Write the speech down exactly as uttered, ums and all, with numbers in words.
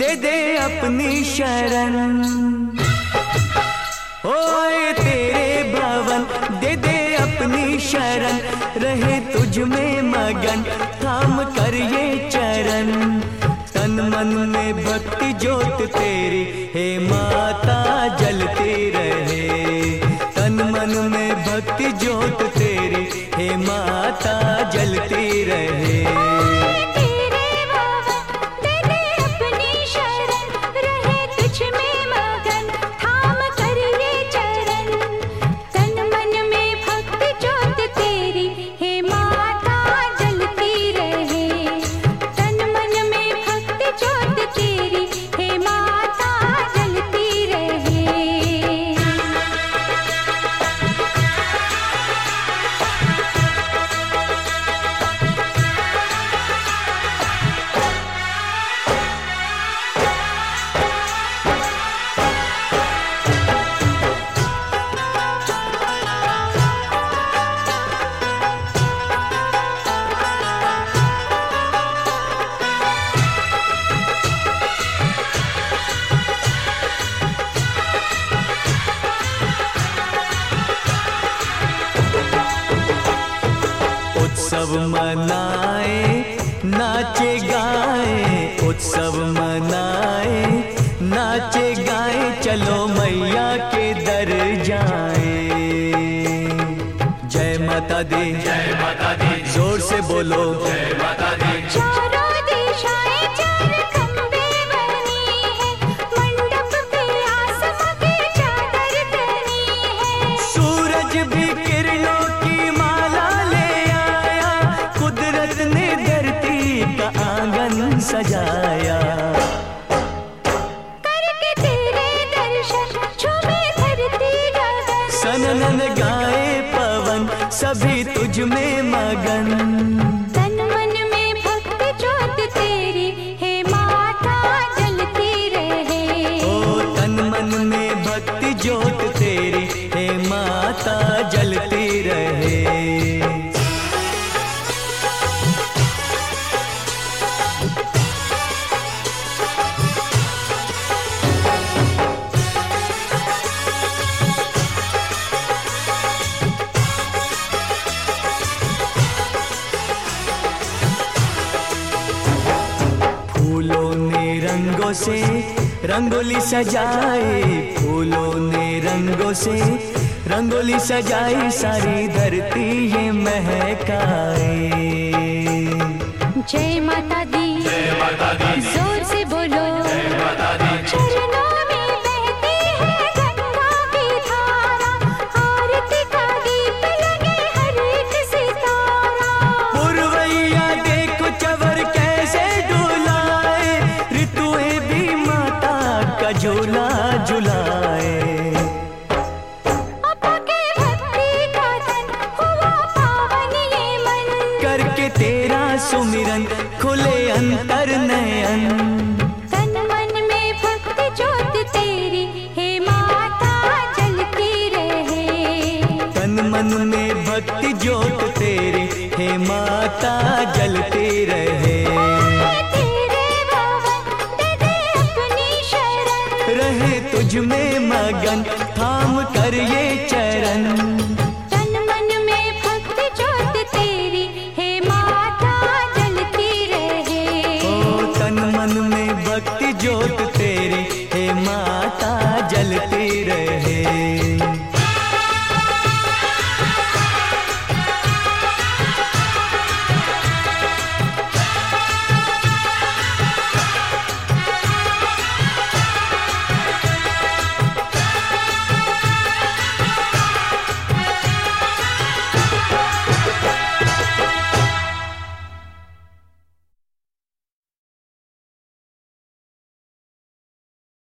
दे दे अपनी शरण। ओए तेरे भवन दे दे अपनी शरण, रहे तुझ में मगन थाम कर ये चरण। तन मन में भक्ति ज्योत तेरी हे माता जलती रहे, तन मन में भक्ति ज्योत तेरी हे माता जलती रहे। उत्सव मनाए नाचे गाए, उत्सव मनाए नाचे गाए, चलो मैया के दर जाए। जय माता दी जय माता दी, जोर से बोलो जय माता दी। सूरज भी किरणों की माला ले आया, कुदरत ने धरती का आंगन सजाया। करके तेरे दर्शन झूमे धरती गगन, सनन गाए पवन सभी तुझ में मगन। तन मन में भक्ति ज्योत तेरी हे माता जलती रहे। ओ तन मन में भक्ति ज्योत तेरी हे माता जलती रहे। फूलों ने रंगों से रंगोली सजाए, फूलों ने रंगों से रंगोली सजाई, सारी धरती ये महकाए। जय माता दी जय माता दी, जोर से बोलो जय माता दी। चरणों में बहती है गंगा की धारा, आरती का दीप लगे हर एक सितारा। पुरवैया देखो चवर कैसे डुलाए, ऋतुएं भी माता का झूला झुलाए। अपा के भक्ति का तन हुआ पावन ये मन, करके तेरा सुमिरन खुले अंतर नयन। तन मन में भक्ति ज्योत तेरी हे माता जलती रहे। तन मन में भक्ति ज्योत तेरी हे माता जलती रहे। तेरे भवन दे दे अपनी शरण, रहे तुझ में मगन थाम कर ये चरण। तन मन में भक्ति ज्योत तेरी हे माता जलती रहे। ओ तन मन में भक्ति ज्योत